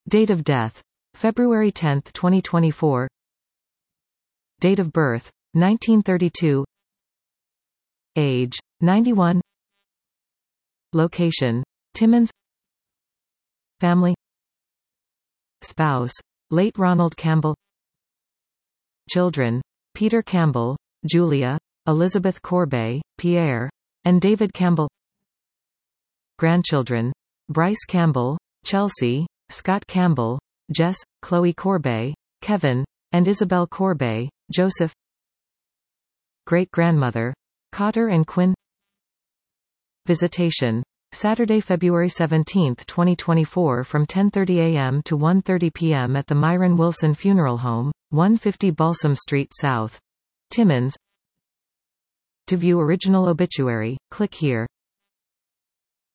Date of death: February 10, 2024. Date of birth: 1932. Age: 91. Location: Timmins. Family. Spouse: late Ronald Campbell. Children: Peter Campbell, Julia, Elizabeth Corbet, Pierre, and David Campbell. Grandchildren: Bryce Campbell, Chelsea, Scott Campbell, Jess, Chloe Corbet, Kevin, and Isabel Corbet, Joseph. Great-grandmother: Cotter and Quinn. Visitation: Saturday, February 17, 2024 from 10:30 a.m. to 1:30 p.m. at the Myron Wilson Funeral Home, 150 Balsam Street South, Timmins. To view original obituary, click here.